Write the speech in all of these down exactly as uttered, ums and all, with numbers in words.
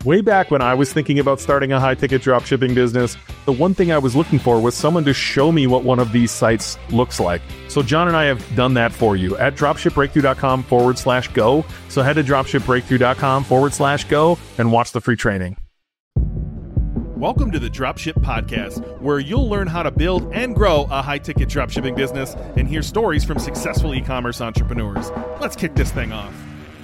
Way back when I was thinking about starting a high-ticket dropshipping business, the one thing I was looking for was someone to show me what one of these sites looks like. So John and I have done that for you at dropshipbreakthrough.com forward slash go. So head to dropshipbreakthrough.com forward slash go and watch the free training. Welcome to the Dropship Podcast, where you'll learn how to build and grow a high-ticket dropshipping business and hear stories from successful e-commerce entrepreneurs. Let's kick this thing off.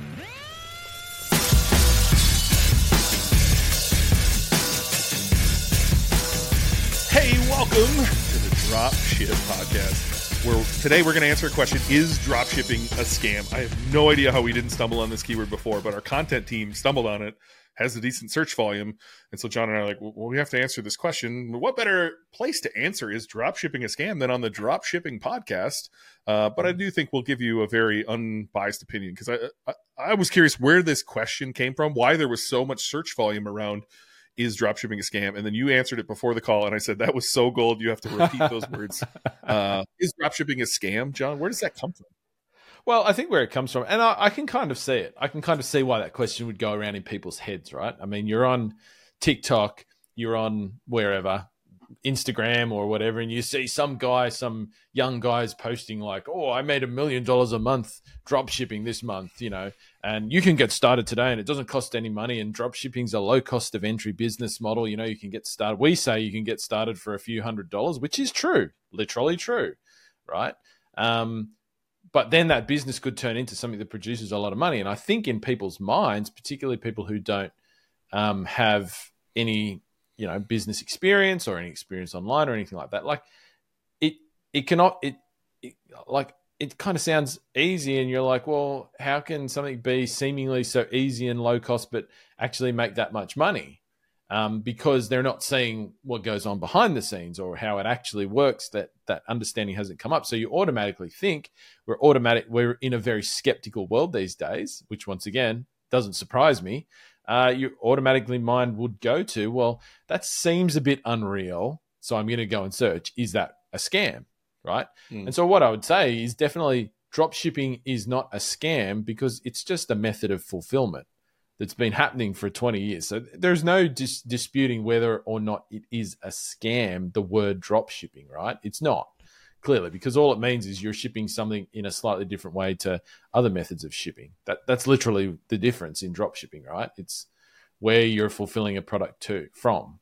Hey, welcome to the Dropship Podcast, where today we're going to answer a question: is dropshipping a scam? I have no idea how we didn't stumble on this keyword before, but our content team stumbled on it, has a decent search volume, and so John and I are like, well, we have to answer this question. What better place to answer is dropshipping a scam than on the Dropshipping Podcast? Uh, but I do think we'll give you a very unbiased opinion, because I, I, I was curious where this question came from, why there was so much search volume around is dropshipping a scam? And then you answered it before the call, and I said, that was so gold, you have to repeat those words. Uh, is dropshipping a scam, John? Where does that come from? Well, I think where it comes from, and I, I can kind of see it. I can kind of see why that question would go around in people's heads, right? I mean, you're on TikTok, you're on wherever, Instagram or whatever, and you see some guy, some young guys posting like, oh, I made a million dollars a month drop shipping this month, you know, and you can get started today and it doesn't cost any money, and drop shipping's a low cost of entry business model. You know, you can get started. We say you can get started for a few hundred dollars, which is true, literally true, right? Um, but then that business could turn into something that produces a lot of money. And I think in people's minds, particularly people who don't um, have any you know, business experience or any experience online or anything like that, like it, it cannot, it, it like, it kind of sounds easy, and you're like, well, how can something be seemingly so easy and low cost, but actually make that much money? Um, because they're not seeing what goes on behind the scenes or how it actually works. That, that understanding hasn't come up. So you automatically think we're automatic. We're in a very skeptical world these days, which once again, doesn't surprise me. Uh, your automatically mind would go to, well, that seems a bit unreal, so I'm going to go and search, is that a scam, right? Mm. And so what I would say is definitely drop shipping is not a scam, because it's just a method of fulfillment that's been happening for twenty years. So there's no dis- disputing whether or not it is a scam, the word drop shipping, right? It's not, clearly, because all it means is you're shipping something in a slightly different way to other methods of shipping. That That's literally the difference in drop shipping, right? It's where you're fulfilling a product to from.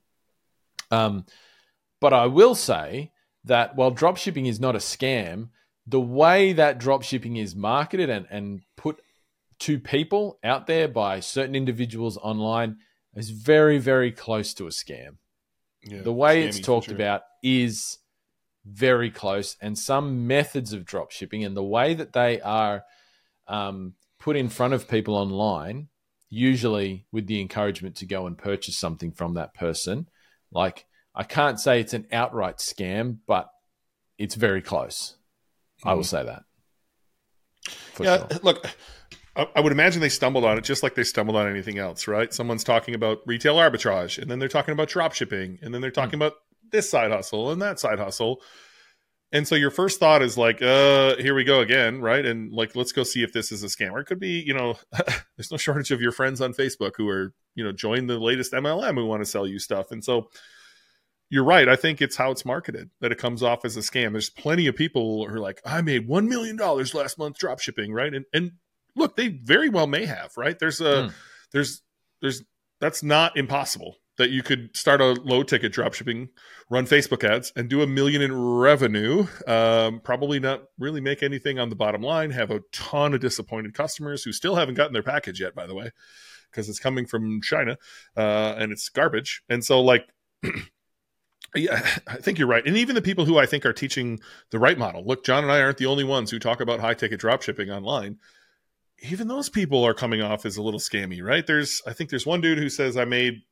Um, but I will say that while drop shipping is not a scam, the way that drop shipping is marketed and, and put to people out there by certain individuals online is very, very close to a scam. Yeah, the way it's talked sure. about is very close, and some methods of drop shipping and the way that they are um, put in front of people online, usually with the encouragement to go and purchase something from that person. Like, I can't say it's an outright scam, but it's very close. Mm-hmm. I will say that. Yeah, sure. Look, I would imagine they stumbled on it just like they stumbled on anything else, right? Someone's talking about retail arbitrage, and then they're talking about drop shipping, and then they're talking mm-hmm. about this side hustle and that side hustle. And so your first thought is like, uh, here we go again, right? And like, let's go see if this is a scam. Or it could be, you know, there's no shortage of your friends on Facebook who are, you know, join the latest M L M who want to sell you stuff. And so you're right. I think it's how it's marketed that it comes off as a scam. There's plenty of people who are like, I made one million dollars last month drop shipping, right? And and look, they very well may have, right? There's a, mm. there's, there's, that's not impossible. That you could start a low ticket dropshipping, run Facebook ads, and do a million in revenue. Um, probably not really make anything on the bottom line. Have a ton of disappointed customers who still haven't gotten their package yet, by the way, because it's coming from China uh, and it's garbage. And so, like, yeah, I think you're right. And even the people who I think are teaching the right model. Look, John and I aren't the only ones who talk about high ticket dropshipping online. Even those people are coming off as a little scammy, right? There's, I think there's one dude who says I made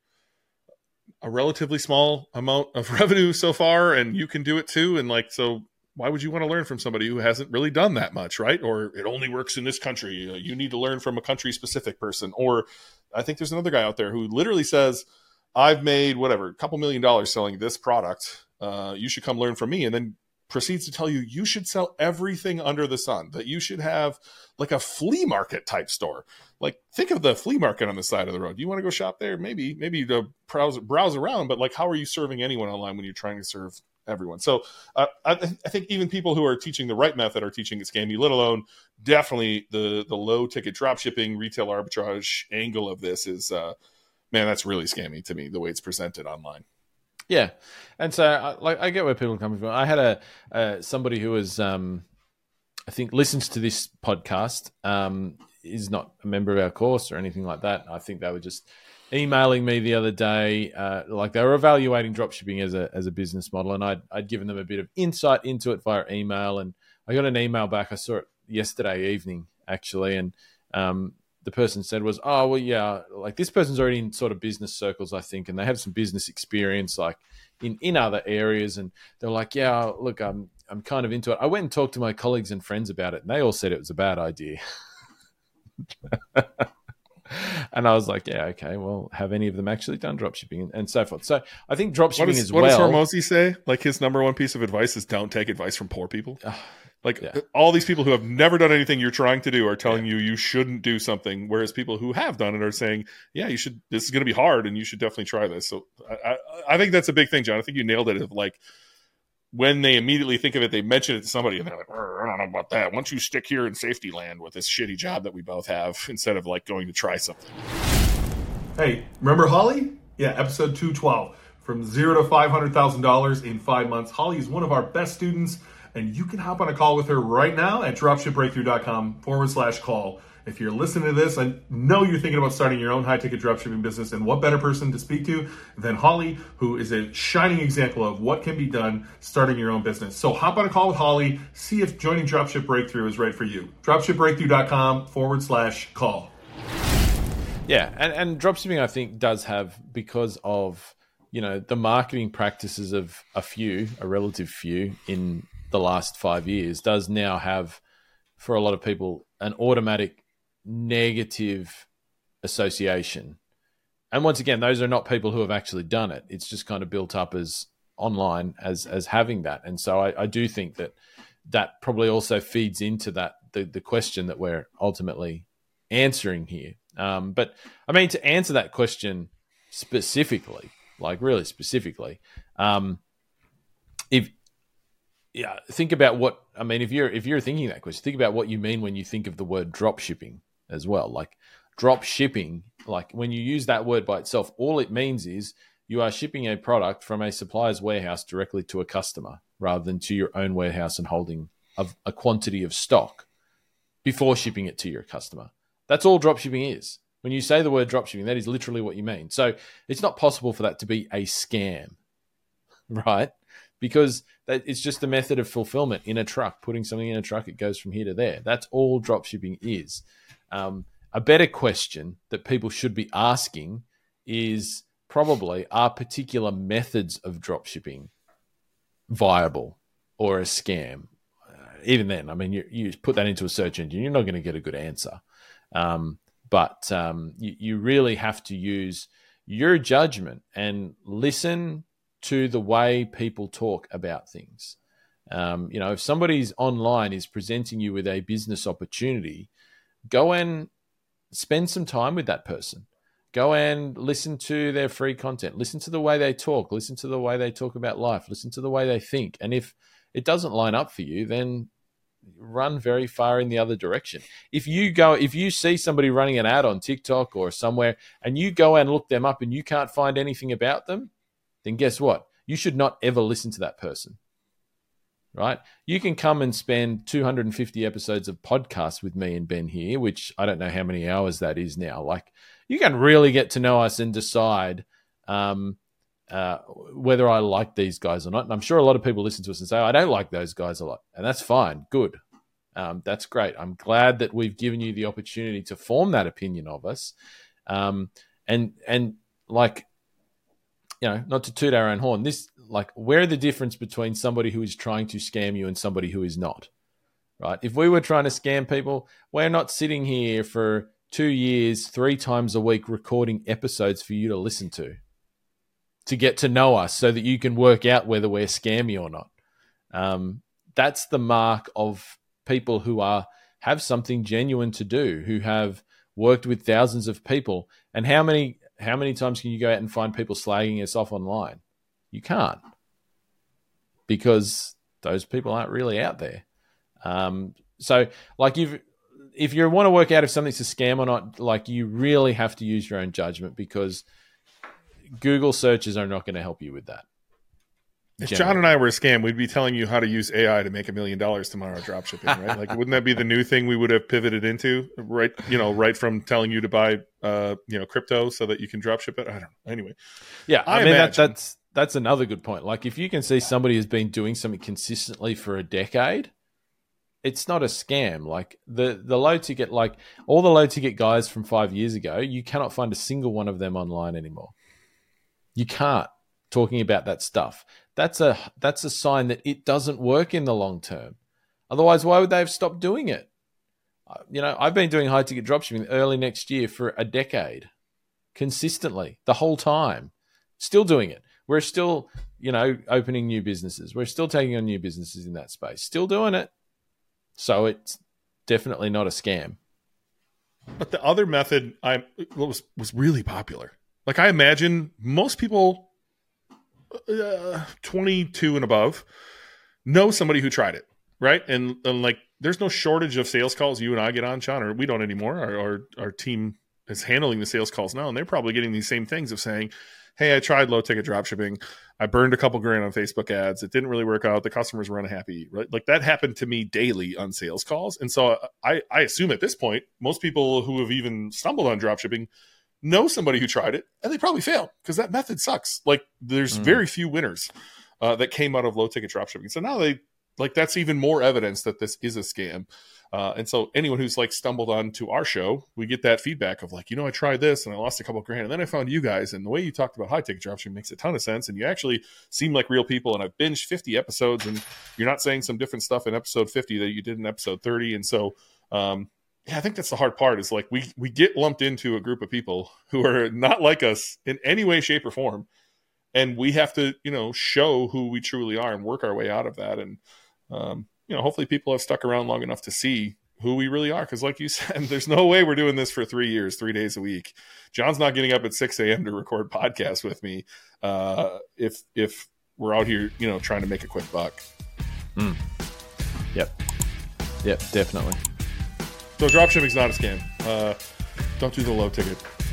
a relatively small amount of revenue so far, and you can do it too. And like, so why would you want to learn from somebody who hasn't really done that much, right? Or it only works in this country. You need to learn from a country specific person. Or I think there's another guy out there who literally says, I've made whatever, a couple million dollars selling this product. Uh, you should come learn from me. And then proceeds to tell you you should sell everything under the sun, that you should have like a flea market type store. Like, think of the flea market on the side of the road. You want to go shop there? Maybe, maybe to browse, browse around, but like, how are you serving anyone online when you're trying to serve everyone? So uh, I, I think even people who are teaching the right method are teaching it scammy, let alone definitely the, the low ticket drop shipping, retail arbitrage angle of this is, uh, man, that's really scammy to me, the way it's presented online. Yeah, and so I, like I get where people are coming from. I had a uh, somebody who was, um, I think, listens to this podcast. Um, is not a member of our course or anything like that. I think they were just emailing me the other day, uh, like they were evaluating dropshipping as a as a business model, and I'd I'd given them a bit of insight into it via email, and I got an email back. I saw it yesterday evening actually, and um, the person said was, oh, well, yeah, like this person's already in sort of business circles, I think, and they have some business experience like in, in other areas. And they're like, yeah, look, I'm, I'm kind of into it. I went and talked to my colleagues and friends about it, and they all said it was a bad idea. And I was like, yeah, okay, well, have any of them actually done dropshipping and, and so forth? So I think dropshipping is, as what well. What does Hormozi say? Like his number one piece of advice is don't take advice from poor people. Uh, Like yeah. all these people who have never done anything you're trying to do are telling Yeah. you you shouldn't do something, whereas people who have done it are saying, yeah, you should, this is going to be hard and you should definitely try this. So I, I, I think that's a big thing, John. I think you nailed it. Of like, when they immediately think of it, they mention it to somebody and they're like, I don't know about that. Why don't you stick here in safety land with this shitty job that we both have instead of like going to try something. Hey, remember Holly? Yeah, episode two twelve. From zero to five hundred thousand dollars in five months. Holly is one of our best students, and you can hop on a call with her right now at dropshipbreakthrough.com forward slash call. If you're listening to this, I know you're thinking about starting your own high-ticket dropshipping business, and what better person to speak to than Holly, who is a shining example of what can be done starting your own business. So hop on a call with Holly, see if joining Dropship Breakthrough is right for you. dropshipbreakthrough.com forward slash call. Yeah, and, and dropshipping, I think, does have, because of, you know, the marketing practices of a few, a relative few in the last five years, does now have, for a lot of people, an automatic negative association. And once again, those are not people who have actually done it. It's just kind of built up as online as as having that. And so I, I do think that that probably also feeds into that the, the question that we're ultimately answering here. Um, but I mean, to answer that question specifically, like really specifically, um, if yeah, think about what I mean. If you're if you're thinking that question, think about what you mean when you think of the word drop shipping as well. Like drop shipping, like when you use that word by itself, all it means is you are shipping a product from a supplier's warehouse directly to a customer, rather than to your own warehouse and holding a, a quantity of stock before shipping it to your customer. That's all drop shipping is. When you say the word drop shipping, that is literally what you mean. So it's not possible for that to be a scam, right? Because that, it's just a method of fulfillment in a truck, putting something in a truck, it goes from here to there. That's all drop shipping is. Um, a better question that people should be asking is probably, are particular methods of drop shipping viable or a scam? Uh, even then, I mean, you, you put that into a search engine, you're not going to get a good answer. Um, but um, you, you really have to use your judgment and listen to the way people talk about things. Um, you know, if somebody's online is presenting you with a business opportunity, go and spend some time with that person. Go and listen to their free content. Listen to the way they talk. Listen to the way they talk about life. Listen to the way they think. And if it doesn't line up for you, then run very far in the other direction. If you go, if you see somebody running an ad on TikTok or somewhere and you go and look them up and you can't find anything about them, then guess what? You should not ever listen to that person, right? You can come and spend two hundred fifty episodes of podcasts with me and Ben here, which I don't know how many hours that is now. Like, you can really get to know us and decide um, uh, whether I like these guys or not. And I'm sure a lot of people listen to us and say, I don't like those guys a lot. And that's fine. Good. Um, that's great. I'm glad that we've given you the opportunity to form that opinion of us. Um, and, and like, you know, not to toot our own horn, this, like, where the difference between somebody who is trying to scam you and somebody who is not, right? If we were trying to scam people, we're not sitting here for two years, three times a week, recording episodes for you to listen to, to get to know us so that you can work out whether we're scammy or not. Um, that's the mark of people who are have something genuine to do, who have worked with thousands of people. And how many how many times can you go out and find people slagging us off online? You can't, because those people aren't really out there. Um, so, like, if if you want to work out if something's a scam or not, like, you really have to use your own judgment, because Google searches are not going to help you with that. If John and I were a scam, we'd be telling you how to use A I to make a million dollars tomorrow dropshipping, right? Like, wouldn't that be the new thing we would have pivoted into, right? You know, right from telling you to buy, uh, you know, crypto so that you can dropship it. I don't know. Anyway, yeah, I, I mean imagine, that, that's that's another good point. Like, if you can see somebody has been doing something consistently for a decade, it's not a scam. Like the the low ticket, like all the low ticket guys from five years ago, you cannot find a single one of them online anymore. You can't. Talking about that stuff. That's a that's a sign that it doesn't work in the long term. Otherwise, why would they have stopped doing it? You know, I've been doing high ticket dropshipping early next year for a decade, consistently, the whole time. Still doing it. We're still, you know, opening new businesses. We're still taking on new businesses in that space. Still doing it. So it's definitely not a scam. But the other method I was was really popular. Like, I imagine most people Uh, twenty-two and above know somebody who tried it, right? And, and like, there's no shortage of sales calls you and I get on, Sean, or we don't anymore. Our, our our team is handling the sales calls now, and they're probably getting these same things of saying, hey, I tried low ticket dropshipping. I burned a couple grand on Facebook ads. It didn't really work out. The customers were unhappy, right? Like, that happened to me daily on sales calls. And so I, I assume at this point, most people who have even stumbled on dropshipping know somebody who tried it, and they probably failed, because that method sucks. Like, there's mm. very few winners uh, that came out of low ticket dropshipping. So now they like that's even more evidence that this is a scam. Uh, and so anyone who's like stumbled onto our show, we get that feedback of like, you know, I tried this and I lost a couple grand, and then I found you guys, and the way you talked about high ticket dropshipping makes a ton of sense, and you actually seem like real people. And I've binged fifty episodes, and you're not saying some different stuff in episode fifty that you did in episode thirty. And so, um, yeah, I think that's the hard part, is like we we get lumped into a group of people who are not like us in any way, shape, or form. And we have to, you know, show who we truly are and work our way out of that. And, um, you know, hopefully people have stuck around long enough to see who we really are. Because like you said, there's no way we're doing this for three years, three days a week. John's not getting up at six a.m. to record podcasts with me uh, if if we're out here, you know, trying to make a quick buck. Mm. Yep. Yep, definitely. So dropshipping's not a scam. Uh, don't do the low ticket.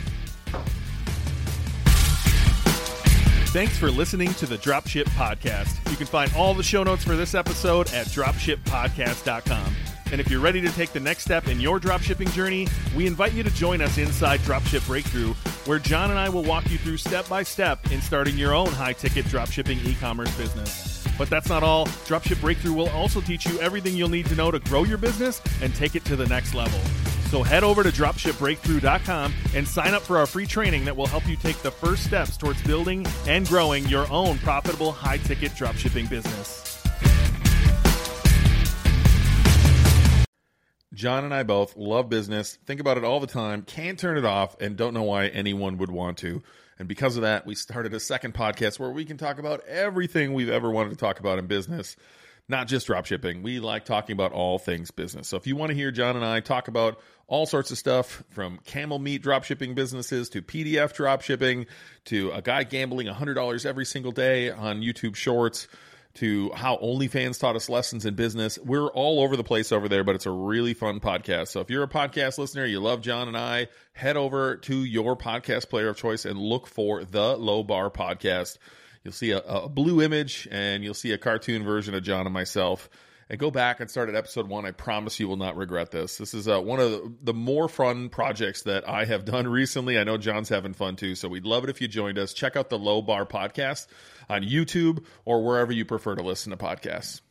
Thanks for listening to the Dropship Podcast. You can find all the show notes for this episode at dropship podcast dot com. And if you're ready to take the next step in your dropshipping journey, we invite you to join us inside Dropship Breakthrough, where John and I will walk you through step by step in starting your own high-ticket dropshipping e-commerce business. But that's not all. Dropship Breakthrough will also teach you everything you'll need to know to grow your business and take it to the next level. So head over to dropship breakthrough dot com and sign up for our free training that will help you take the first steps towards building and growing your own profitable high-ticket dropshipping business. John and I both love business, think about it all the time, can't turn it off, and don't know why anyone would want to. And because of that, we started a second podcast where we can talk about everything we've ever wanted to talk about in business, not just dropshipping. We like talking about all things business. So if you want to hear John and I talk about all sorts of stuff, from camel meat dropshipping businesses to P D F dropshipping to a guy gambling one hundred dollars every single day on YouTube Shorts, to how OnlyFans taught us lessons in business. We're all over the place over there, but it's a really fun podcast. So if you're a podcast listener, you love John and I, head over to your podcast player of choice and look for the Low Bar Podcast. You'll see a, a blue image, and you'll see a cartoon version of John and myself. And go back and start at episode one. I promise you will not regret this. This is uh, one of the, the more fun projects that I have done recently. I know John's having fun too, so we'd love it if you joined us. Check out the Low Bar Podcast on YouTube or wherever you prefer to listen to podcasts.